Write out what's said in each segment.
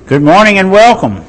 Good morning and welcome.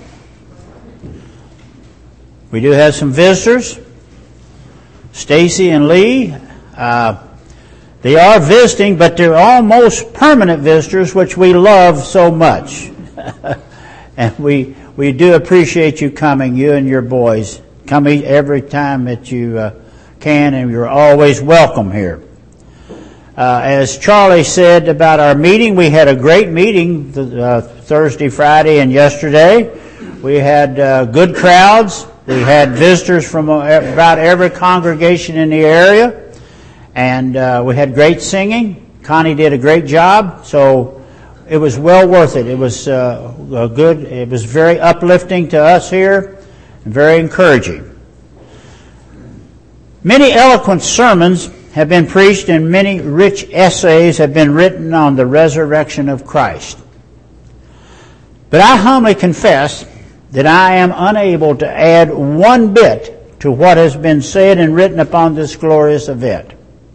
We do have some visitors, Stacy and Lee. They are visiting, but they're almost permanent visitors, which we love so much. And we do appreciate you coming, you and your boys. Come every time that you can, and you're always welcome here. As Charlie said about our meeting, we had a great meeting Thursday, Friday, and yesterday. We had good crowds. We had visitors from about every congregation in the area, and we had great singing. Connie did a great job, so it was well worth it. It was good. It was very uplifting to us here, and very encouraging. Many eloquent sermons have been preached, and many rich essays have been written on the resurrection of Christ. But I humbly confess that I am unable to add one bit to what has been said and written upon this glorious event.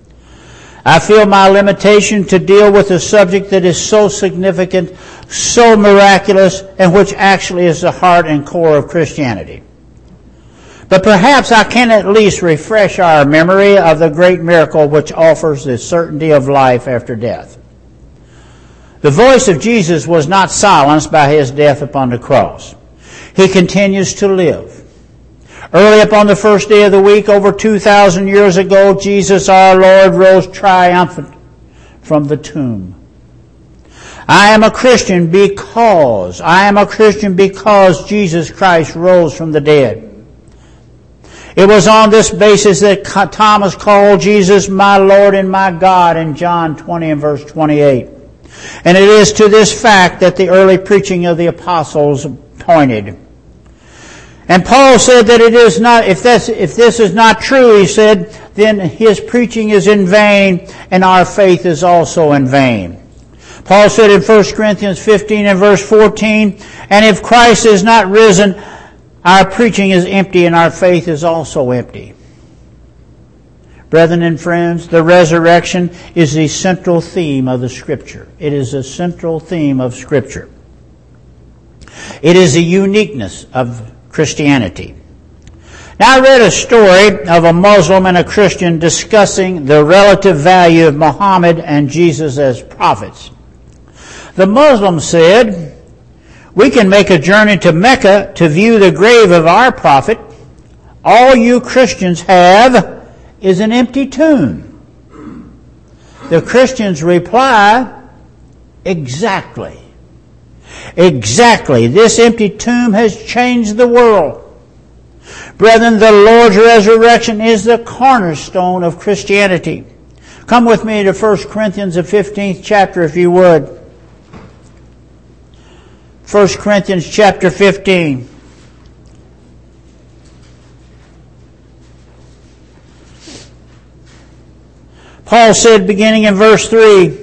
I feel my limitation to deal with a subject that is so significant, so miraculous, and which actually is the heart and core of Christianity. But perhaps I can at least refresh our memory of the great miracle which offers the certainty of life after death. The voice of Jesus was not silenced by his death upon the cross. He continues to live. Early upon the first day of the week, over 2,000 years ago, Jesus our Lord rose triumphant from the tomb. I am a Christian because Jesus Christ rose from the dead. It was on this basis that Thomas called Jesus my Lord and my God in John 20 and verse 28. And it is to this fact that the early preaching of the apostles pointed. And Paul said that it is not, if this is not true, he said, then his preaching is in vain and our faith is also in vain. Paul said in 1 Corinthians 15 and verse 14, and if Christ is not risen, our preaching is empty and our faith is also empty. Brethren and friends, the resurrection is the central theme of the Scripture. It is a central theme of Scripture. It is the uniqueness of Christianity. Now, I read a story of a Muslim and a Christian discussing the relative value of Muhammad and Jesus as prophets. The Muslim said, we can make a journey to Mecca to view the grave of our prophet. All you Christians have is an empty tomb. The Christians reply, exactly. Exactly. This empty tomb has changed the world. Brethren, the Lord's resurrection is the cornerstone of Christianity. Come with me to 1 Corinthians, the 15th chapter, if you would. 1 Corinthians chapter 15. Paul said, beginning in verse 3,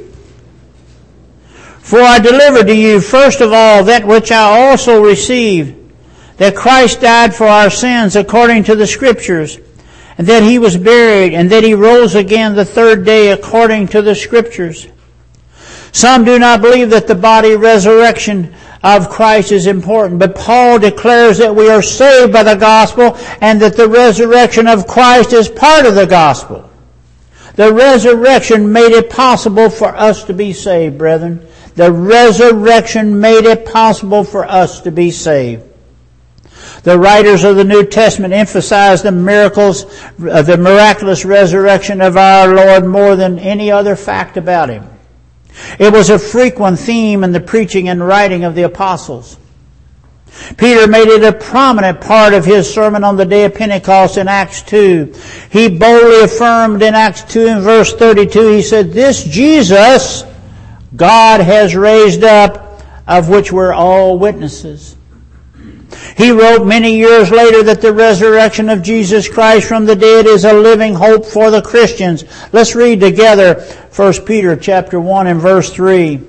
for I delivered to you first of all that which I also received, that Christ died for our sins according to the Scriptures, and that he was buried, and that he rose again the third day according to the Scriptures. Some do not believe that the body resurrection of Christ is important, but Paul declares that we are saved by the gospel and that the resurrection of Christ is part of the gospel. The resurrection made it possible for us to be saved, brethren. The resurrection made it possible for us to be saved. The writers of the New Testament emphasize the miracles, the miraculous resurrection of our Lord more than any other fact about him. It was a frequent theme in the preaching and writing of the apostles. Peter made it a prominent part of his sermon on the day of Pentecost in Acts 2. He boldly affirmed in Acts 2 and verse 32, he said, this Jesus God has raised up, of which we're all witnesses. He wrote many years later that the resurrection of Jesus Christ from the dead is a living hope for the Christians. Let's read together 1 Peter chapter 1 and verse 3.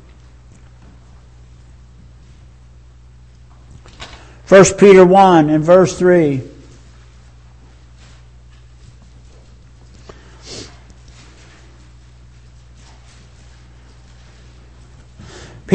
1 Peter 1 and verse 3.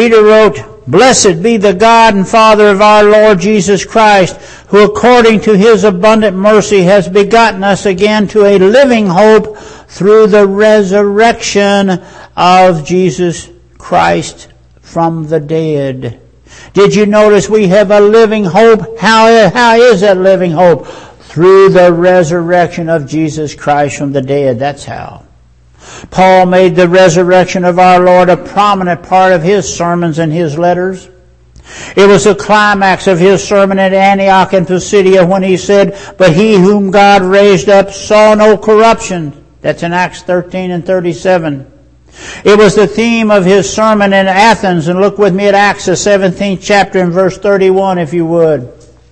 Peter wrote, "Blessed be the God and Father of our Lord Jesus Christ, who according to his abundant mercy has begotten us again to a living hope through the resurrection of Jesus Christ from the dead." Did you notice we have a living hope? How is that living hope? Through the resurrection of Jesus Christ from the dead. That's how. Paul made the resurrection of our Lord a prominent part of his sermons and his letters. It was the climax of his sermon at Antioch and Pisidia when he said, "But he whom God raised up saw no corruption." That's in Acts 13 and 37. It was the theme of his sermon in Athens, and look with me at Acts, the 17th chapter and verse 31, if you would.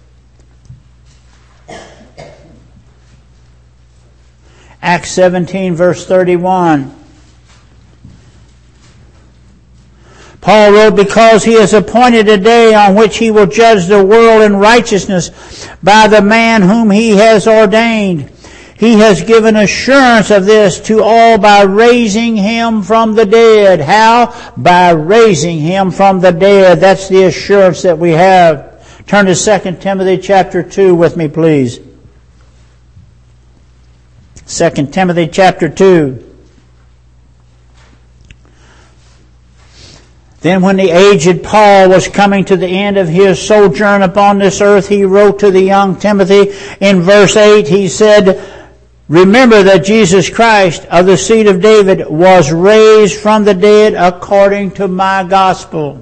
Acts 17, verse 31. Paul wrote, "Because he has appointed a day on which he will judge the world in righteousness by the man whom he has ordained. He has given assurance of this to all by raising him from the dead." How? By raising him from the dead. That's the assurance that we have. Turn to 2 Timothy chapter 2 with me, please. 2 Timothy chapter 2. Then when the aged Paul was coming to the end of his sojourn upon this earth, he wrote to the young Timothy in verse 8, he said, "Remember that Jesus Christ of the seed of David was raised from the dead according to my gospel."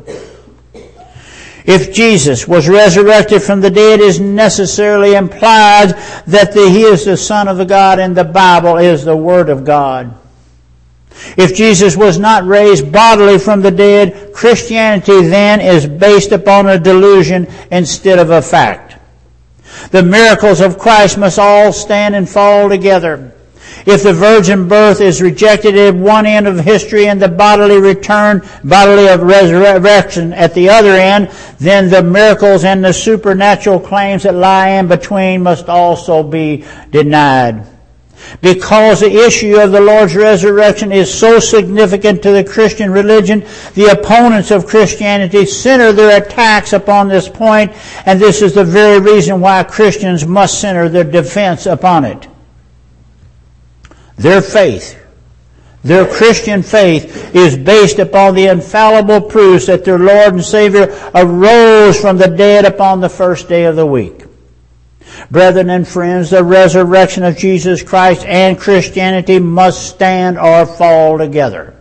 If Jesus was resurrected from the dead, it necessarily implies that he is the Son of God and the Bible is the Word of God. If Jesus was not raised bodily from the dead, Christianity then is based upon a delusion instead of a fact. The miracles of Christ must all stand and fall together. If the virgin birth is rejected at one end of history and the bodily resurrection at the other end, then the miracles and the supernatural claims that lie in between must also be denied. Because the issue of the Lord's resurrection is so significant to the Christian religion, the opponents of Christianity center their attacks upon this point, and this is the very reason why Christians must center their defense upon it. Their faith, their Christian faith, is based upon the infallible proofs that their Lord and Savior arose from the dead upon the first day of the week. Brethren and friends, the resurrection of Jesus Christ and Christianity must stand or fall together.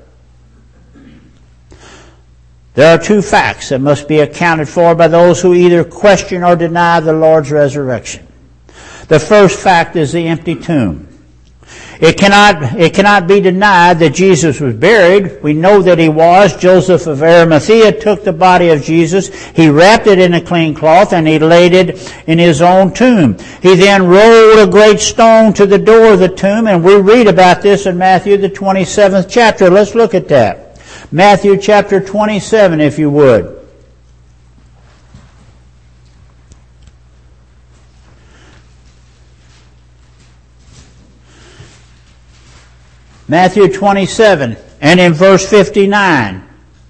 There are two facts that must be accounted for by those who either question or deny the Lord's resurrection. The first fact is the empty tomb. It cannot be denied that Jesus was buried. We know that he was. Joseph of Arimathea took the body of Jesus. He wrapped it in a clean cloth and he laid it in his own tomb. He then rolled a great stone to the door of the tomb, and we read about this in Matthew the 27th chapter. Let's look at that. Matthew chapter 27, if you would. Matthew 27, and in verse 59,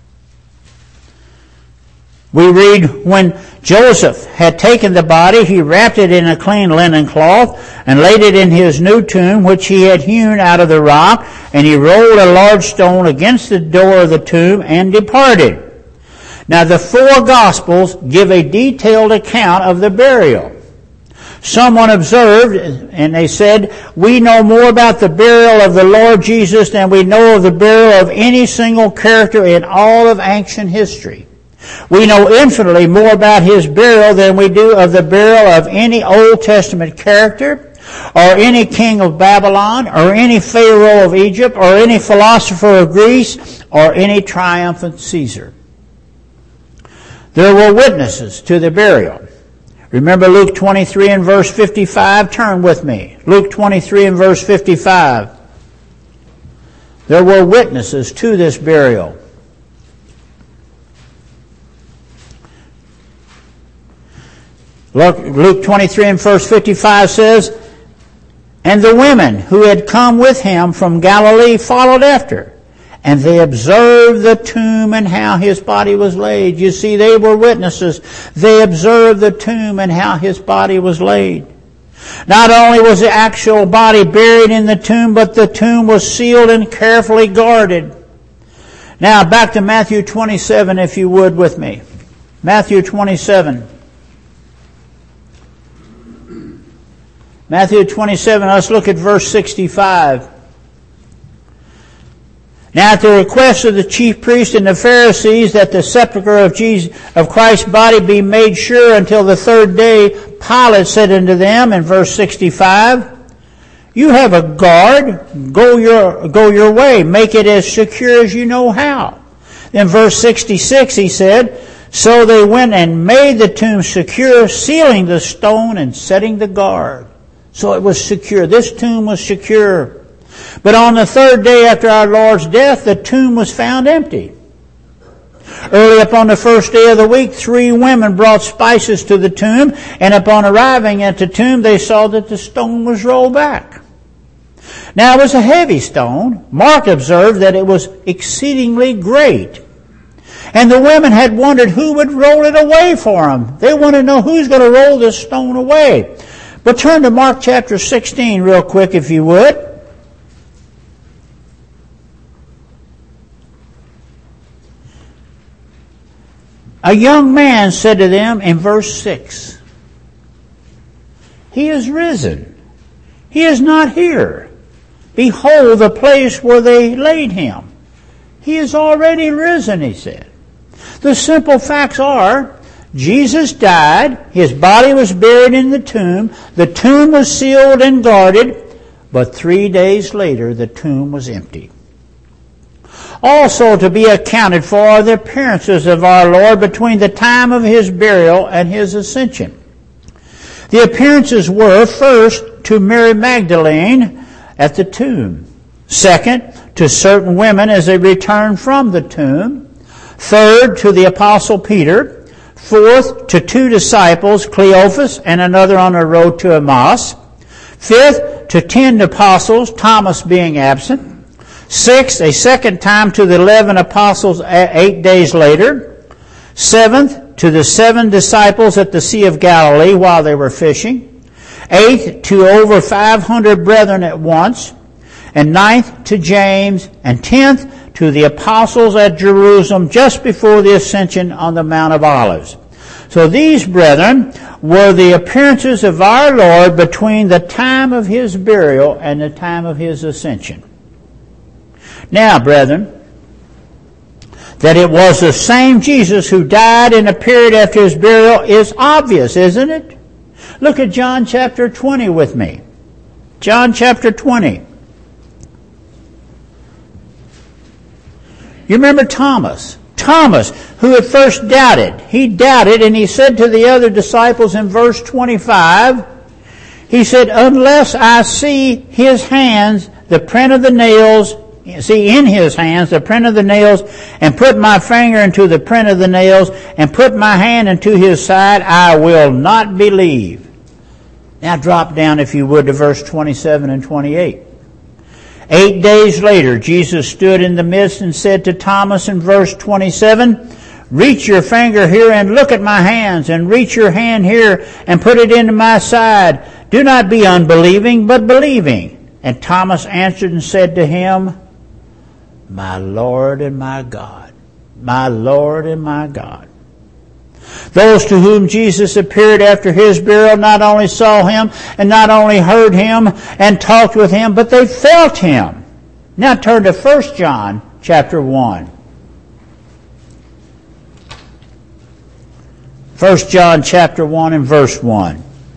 we read, "When Joseph had taken the body, he wrapped it in a clean linen cloth and laid it in his new tomb, which he had hewn out of the rock, and he rolled a large stone against the door of the tomb and departed." Now the four Gospels give a detailed account of the burial. Someone observed, and they said, "We know more about the burial of the Lord Jesus than we know of the burial of any single character in all of ancient history. We know infinitely more about his burial than we do of the burial of any Old Testament character, or any king of Babylon, or any Pharaoh of Egypt, or any philosopher of Greece, or any triumphant Caesar." There were witnesses to the burial. Remember Luke 23 and verse 55? Turn with me. Luke 23 and verse 55. There were witnesses to this burial. Luke 23 and verse 55 says, "And the women who had come with him from Galilee followed after, And they observed the tomb and how his body was laid. You see, they were witnesses. They observed the tomb and how his body was laid. Not only was the actual body buried in the tomb, but the tomb was sealed and carefully guarded. Now, back to Matthew 27, if you would, with me. Matthew 27. Matthew 27, let's look at verse 65. Now, at the request of the chief priests and the Pharisees that the sepulchre of Christ's body be made sure until the third day, Pilate said unto them in verse 65, You have a guard, go your way, make it as secure as you know how. Then verse 66 he said, So they went and made the tomb secure, sealing the stone and setting the guard. So it was secure. This tomb was secure. But on the third day after our Lord's death, the tomb was found empty. Early upon the first day of the week, 3 women brought spices to the tomb, and upon arriving at the tomb, they saw that the stone was rolled back. Now it was a heavy stone. Mark observed that it was exceedingly great. And the women had wondered who would roll it away for them. They wanted to know who's going to roll this stone away. But turn to Mark chapter 16 real quick, if you would. A young man said to them in verse 6, He is risen. He is not here. Behold the place where they laid him. He is already risen, he said. The simple facts are, Jesus died, his body was buried in the tomb was sealed and guarded, but 3 days later the tomb was empty. Also to be accounted for are the appearances of our Lord between the time of his burial and his ascension. The appearances were, first, to Mary Magdalene at the tomb. Second, to certain women as they returned from the tomb. Third, to the Apostle Peter. Fourth, to 2 disciples, Cleophas and another on the road to Emmaus. Fifth, to 10 apostles, Thomas being absent. Sixth, a second time to the 11 apostles 8 days later. Seventh, to the 7 disciples at the Sea of Galilee while they were fishing. Eighth, to over 500 brethren at once. And ninth, to James. And 10th, to the apostles at Jerusalem just before the ascension on the Mount of Olives. So these, brethren, were the appearances of our Lord between the time of his burial and the time of his ascension. Now, brethren, that it was the same Jesus who died and appeared after his burial is obvious, isn't it? Look at John chapter 20 with me. John chapter 20. You remember Thomas? Thomas, who at first doubted. He doubted, and he said to the other disciples in verse 25, he said, Unless I see his hands, the print of the nails, in his hands the print of the nails, and put my finger into the print of the nails, and put my hand into his side, I will not believe. Now drop down, if you would, to verse 27 and 28. 8 days later, Jesus stood in the midst and said to Thomas in verse 27, Reach your finger here and look at my hands, and reach your hand here and put it into my side. Do not be unbelieving, but believing. And Thomas answered and said to him, My Lord and my God, my Lord and my God. Those to whom Jesus appeared after his burial not only saw him and not only heard him and talked with him, but they felt him. Now turn to 1 John chapter 1. 1 John chapter 1 and verse 1.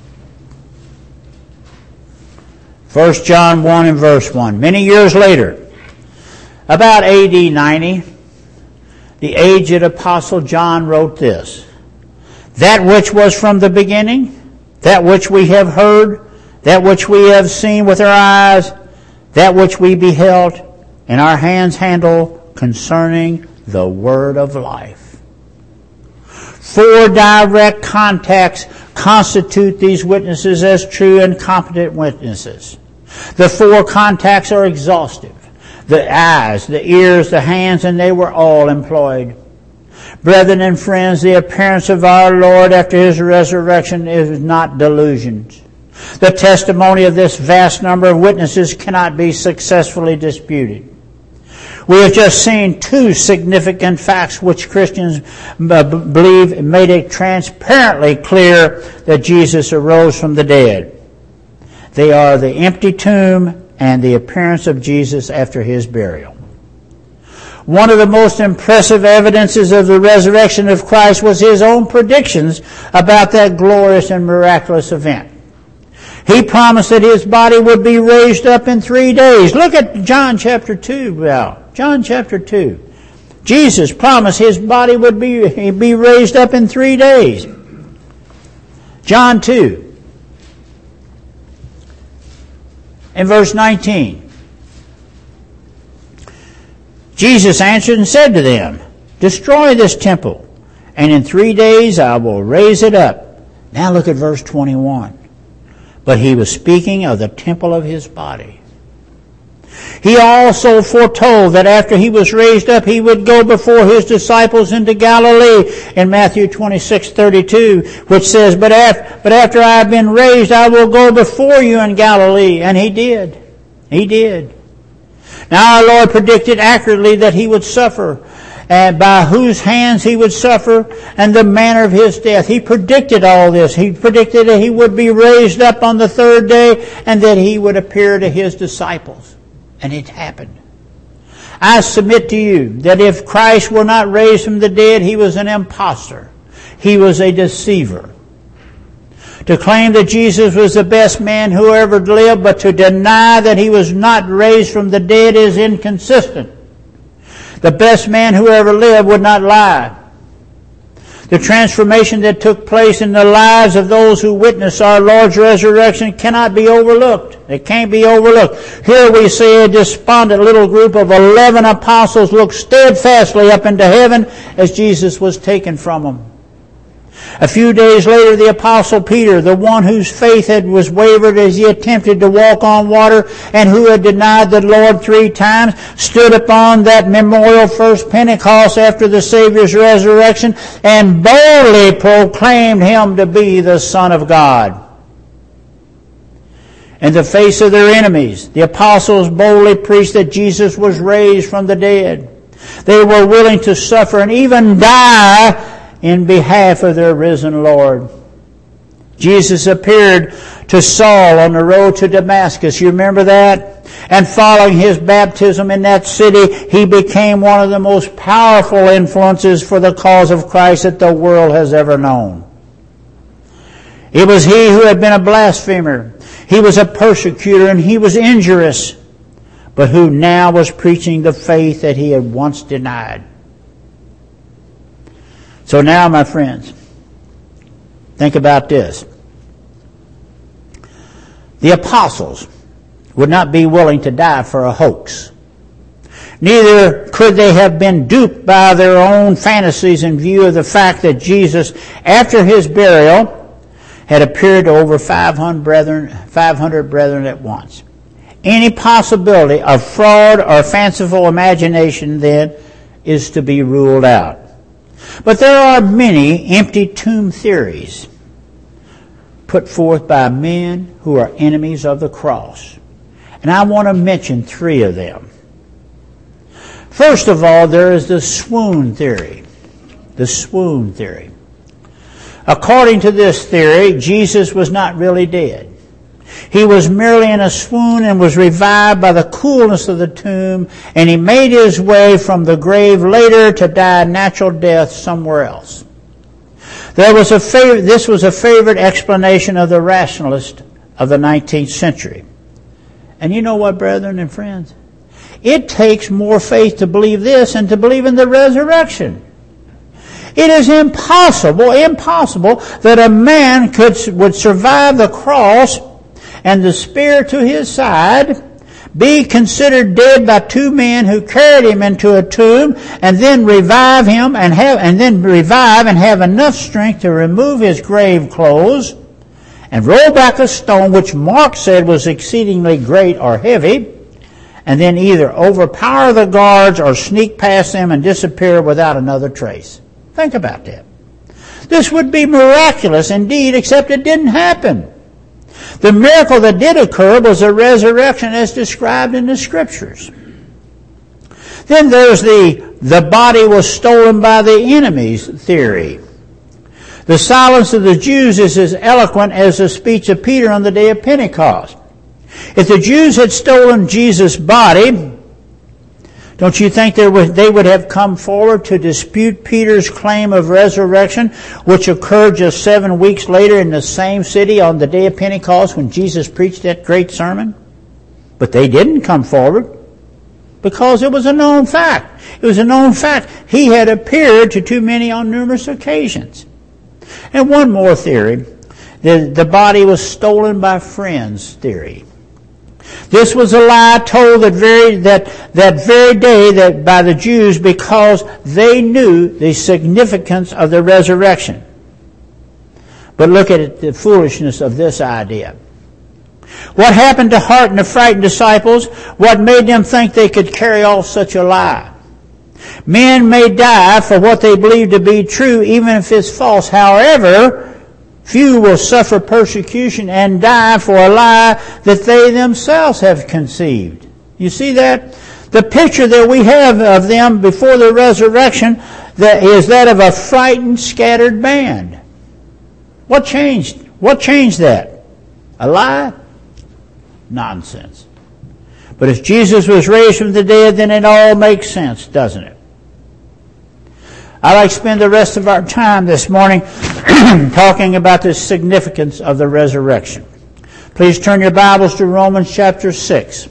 1 John 1 and verse 1. Many years later, about AD 90, the aged apostle John wrote this. That which was from the beginning, that which we have heard, that which we have seen with our eyes, that which we beheld, and our hands handle concerning the word of life. 4 direct contacts constitute these witnesses as true and competent witnesses. The 4 contacts are exhaustive. the eyes, the ears, the hands, and they were all employed. Brethren and friends, the appearance of our Lord after His resurrection is not delusions. The testimony of this vast number of witnesses cannot be successfully disputed. We have just seen two significant facts which Christians believe made it transparently clear that Jesus arose from the dead. They are the empty tomb and the appearance of Jesus after His burial. One of the most impressive evidences of the resurrection of Christ was His own predictions about that glorious and miraculous event. He promised that His body would be raised up in 3 days. Look at John chapter 2 now. John chapter 2. Jesus promised His body would be raised up in 3 days. John 2. In verse 19. Jesus answered and said to them, "Destroy this temple, and in 3 days I will raise it up." Now look at verse 21. But He was speaking of the temple of His body. He also foretold that after He was raised up, He would go before His disciples into Galilee in Matthew 26:32, which says, But after I have been raised, I will go before you in Galilee. And He did. He did. Now our Lord predicted accurately that He would suffer, and by whose hands He would suffer, and the manner of His death. He predicted all this. He predicted that He would be raised up on the 3rd day, and that He would appear to His disciples. And it happened. I submit to you that if Christ were not raised from the dead, He was an impostor. He was a deceiver. To claim that Jesus was the best man who ever lived, but to deny that He was not raised from the dead is inconsistent. The best man who ever lived would not lie. The transformation that took place in the lives of those who witnessed our Lord's resurrection cannot be overlooked. It can't be overlooked. Here we see a despondent little group of 11 apostles look steadfastly up into heaven as Jesus was taken from them. A few days later, the Apostle Peter, the one whose faith was wavered as he attempted to walk on water and who had denied the Lord 3 times, stood upon that memorial first Pentecost after the Savior's resurrection and boldly proclaimed Him to be the Son of God. In the face of their enemies, the apostles boldly preached that Jesus was raised from the dead. They were willing to suffer and even die in behalf of their risen Lord. Jesus appeared to Saul on the road to Damascus. You remember that? And following his baptism in that city, he became one of the most powerful influences for the cause of Christ that the world has ever known. It was he who had been a blasphemer. He was a persecutor and he was injurious, but who now was preaching the faith that he had once denied. So now, my friends, think about this. The apostles would not be willing to die for a hoax. Neither could they have been duped by their own fantasies in view of the fact that Jesus, after His burial, had appeared to over 500 brethren at once. Any possibility of fraud or fanciful imagination, then, is to be ruled out. But there are many empty tomb theories put forth by men who are enemies of the cross. And I want to mention 3 of them. First of all, there is the swoon theory. The swoon theory. According to this theory, Jesus was not really dead. He was merely in a swoon and was revived by the coolness of the tomb, and He made His way from the grave later to die a natural death somewhere else. This was a favorite explanation of the rationalist of the 19th century. And you know what, brethren and friends? It takes more faith to believe this and to believe in the resurrection. It is impossible that a man would survive the cross and the spear to his side, be considered dead by 2 men who carried him into a tomb, and then revive him and have enough strength to remove his grave clothes and roll back a stone which Mark said was exceedingly great or heavy, and then either overpower the guards or sneak past them and disappear without another trace. Think about that. This would be miraculous indeed, except it didn't happen. The miracle that did occur was a resurrection as described in the Scriptures. Then there's the body was stolen by the enemies theory. The silence of the Jews is as eloquent as the speech of Peter on the day of Pentecost. If the Jews had stolen Jesus' body, don't you think they would have come forward to dispute Peter's claim of resurrection, which occurred just 7 weeks later in the same city on the day of Pentecost when Jesus preached that great sermon? But they didn't come forward because it was a known fact. It was a known fact. He had appeared to too many on numerous occasions. And one more theory, the body was stolen by friends theory. This was a lie told that very day by the Jews because they knew the significance of the resurrection. But look at the foolishness of this idea. What happened to hearten the frightened disciples? What made them think they could carry off such a lie? Men may die for what they believe to be true, even if it's false. However, few will suffer persecution and die for a lie that they themselves have conceived. You see that? The picture that we have of them before the resurrection is that of a frightened, scattered band. What changed? What changed that? A lie? Nonsense. But if Jesus was raised from the dead, then it all makes sense, doesn't it? I'd like to spend the rest of our time this morning talking about the significance of the resurrection. Please turn your Bibles to Romans chapter 6.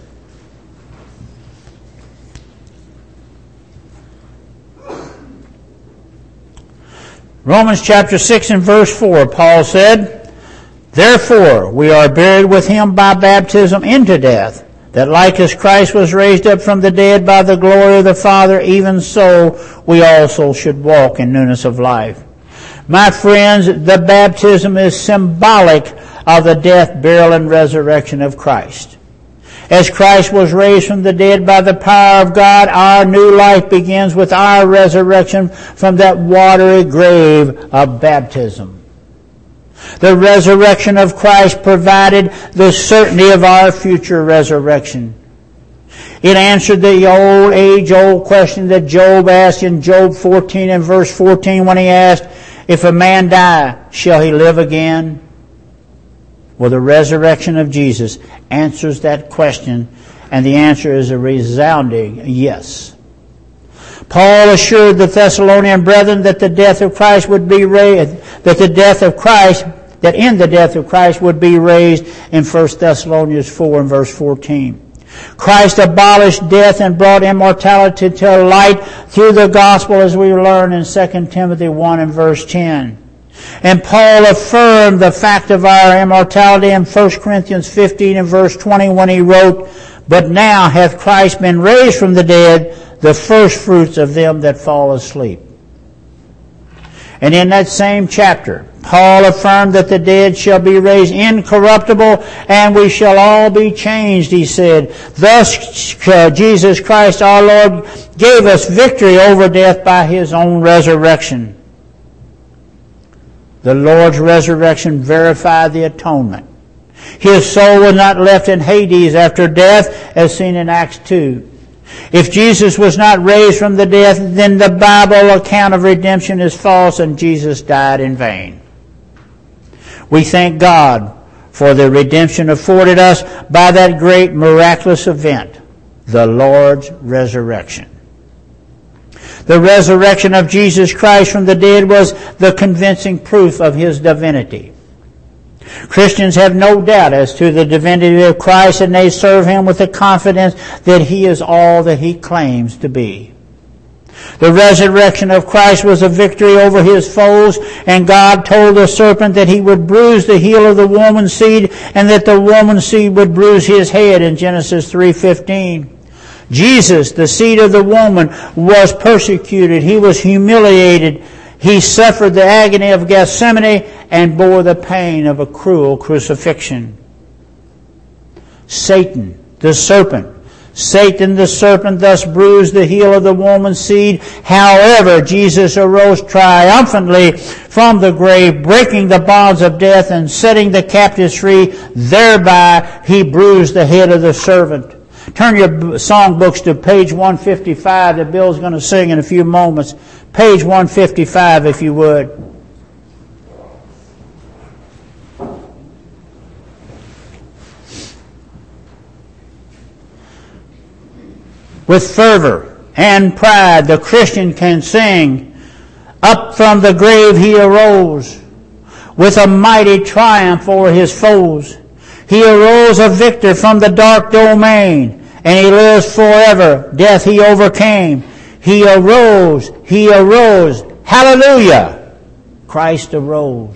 Romans chapter 6 and verse 4, Paul said, "Therefore we are buried with him by baptism into death, that like as Christ was raised up from the dead by the glory of the Father, even so we also should walk in newness of life." My friends, the baptism is symbolic of the death, burial, and resurrection of Christ. As Christ was raised from the dead by the power of God, our new life begins with our resurrection from that watery grave of baptism. The resurrection of Christ provided the certainty of our future resurrection. It answered the age-old question that Job asked in Job 14 and verse 14 when he asked, "If a man die, shall he live again?" Well, the resurrection of Jesus answers that question, and the answer is a resounding yes. Paul assured the Thessalonian brethren that the death of Christ would be raised, that in the death of Christ would be raised in 1 Thessalonians 4 and verse 14. Christ abolished death and brought immortality to light through the gospel, as we learn in 2 Timothy 1 and verse 10. And Paul affirmed the fact of our immortality in 1 Corinthians 15 and verse 20 when he wrote, "But now hath Christ been raised from the dead, the first fruits of them that fall asleep." And in that same chapter, Paul affirmed that the dead shall be raised incorruptible, and we shall all be changed, he said. Thus Jesus Christ our Lord gave us victory over death by his own resurrection. The Lord's resurrection verified the atonement. His soul was not left in Hades after death, as seen in Acts 2. If Jesus was not raised from the dead, then the Bible account of redemption is false and Jesus died in vain. We thank God for the redemption afforded us by that great miraculous event, the Lord's resurrection. The resurrection of Jesus Christ from the dead was the convincing proof of his divinity. Christians have no doubt as to the divinity of Christ, and they serve him with the confidence that he is all that he claims to be. The resurrection of Christ was a victory over his foes, and God told the serpent that he would bruise the heel of the woman's seed and that the woman's seed would bruise his head in Genesis 3:15. Jesus, the seed of the woman, was persecuted. He was humiliated. He suffered the agony of Gethsemane and bore the pain of a cruel crucifixion. Satan, the serpent, Satan the serpent thus bruised the heel of the woman's seed. However, Jesus arose triumphantly from the grave, breaking the bonds of death and setting the captives free. Thereby he bruised the head of the serpent. Turn your songbooks to page 155 that Bill's going to sing in a few moments. Page 155, if you would. With fervor and pride, the Christian can sing, "Up from the grave he arose, with a mighty triumph over his foes. He arose a victor from the dark domain, and he lives forever. Death he overcame. He arose, hallelujah! Christ arose."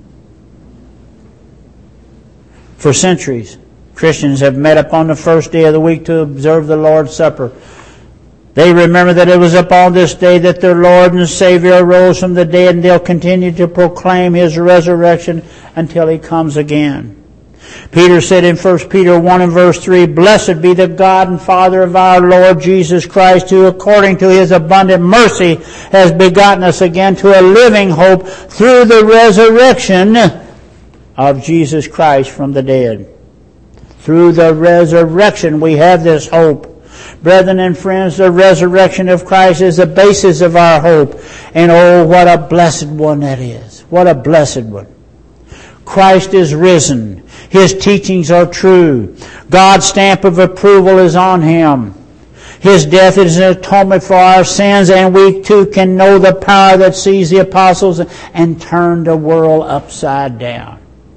For centuries, Christians have met upon the first day of the week to observe the Lord's Supper. They remember that it was upon this day that their Lord and Savior arose from the dead, and they'll continue to proclaim His resurrection until He comes again. Peter said in 1 Peter 1 and verse 3, "Blessed be the God and Father of our Lord Jesus Christ, who according to His abundant mercy has begotten us again to a living hope through the resurrection of Jesus Christ from the dead." Through the resurrection we have this hope. Brethren and friends, the resurrection of Christ is the basis of our hope. And oh, what a blessed one that is. What a blessed one. Christ is risen. His teachings are true. God's stamp of approval is on Him. His death is an atonement for our sins, and we too can know the power that seized the apostles and turned the world upside down.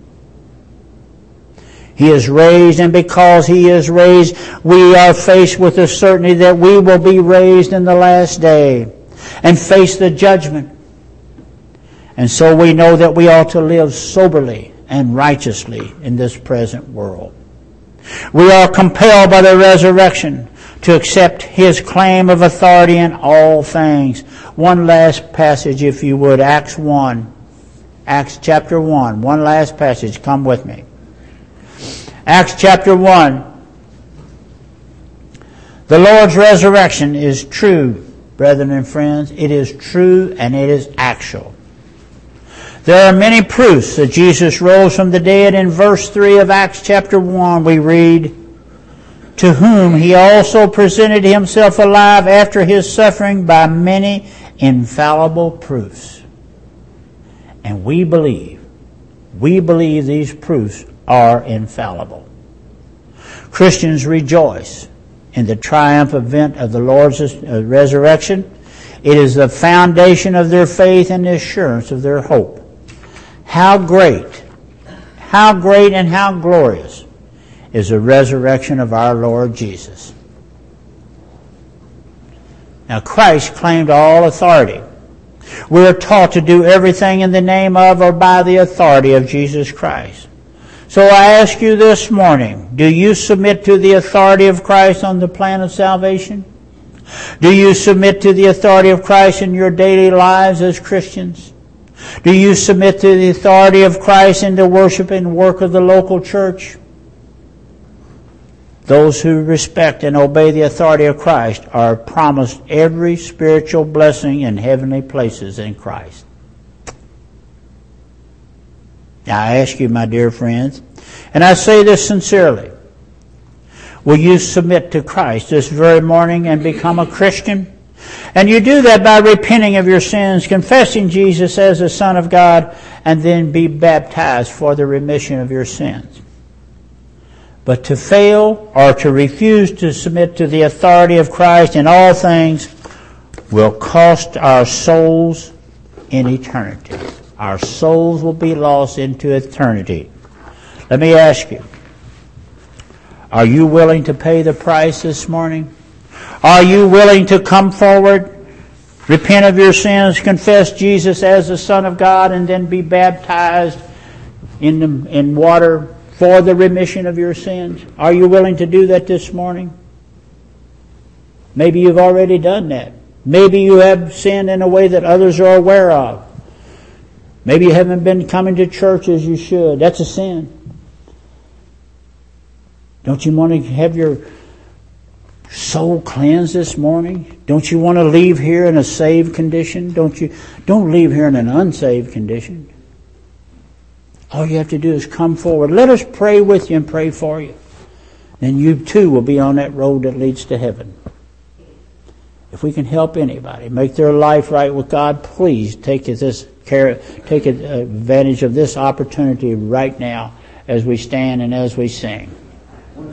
He is raised, and because He is raised, we are faced with the certainty that we will be raised in the last day and face the judgment. And so we know that we ought to live soberly and righteously in this present world. We are compelled by the resurrection to accept His claim of authority in all things. One last passage, if you would, Acts 1. Acts chapter 1. One last passage. Come with me. Acts chapter 1. The Lord's resurrection is true, brethren and friends. It is true and it is actual. There are many proofs that Jesus rose from the dead. In verse 3 of Acts chapter 1 we read, "To whom He also presented Himself alive after His suffering by many infallible proofs." And we believe these proofs are infallible. Christians rejoice in the triumph event of the Lord's resurrection. It is the foundation of their faith and the assurance of their hope. How great and how glorious is the resurrection of our Lord Jesus. Now Christ claimed all authority. We are taught to do everything in the name of or by the authority of Jesus Christ. So I ask you this morning, do you submit to the authority of Christ on the plan of salvation? Do you submit to the authority of Christ in your daily lives as Christians? Do you submit to the authority of Christ in the worship and work of the local church? Those who respect and obey the authority of Christ are promised every spiritual blessing in heavenly places in Christ. Now I ask you, my dear friends, and I say this sincerely, will you submit to Christ this very morning and become a Christian? And you do that by repenting of your sins, confessing Jesus as the Son of God, and then be baptized for the remission of your sins. But to fail or to refuse to submit to the authority of Christ in all things will cost our souls in eternity. Our souls will be lost into eternity. Let me ask you, are you willing to pay the price this morning? Are you willing to come forward, repent of your sins, confess Jesus as the Son of God, and then be baptized in water for the remission of your sins? Are you willing to do that this morning? Maybe you've already done that. Maybe you have sinned in a way that others are aware of. Maybe you haven't been coming to church as you should. That's a sin. Don't you want to have your soul cleansed this morning? Don't you want to leave here in a saved condition? Don't leave here in an unsaved condition. All you have to do is come forward. Let us pray with you and pray for you. Then you too will be on that road that leads to heaven. If we can help anybody make their life right with God, please take advantage of this opportunity right now as we stand and as we sing.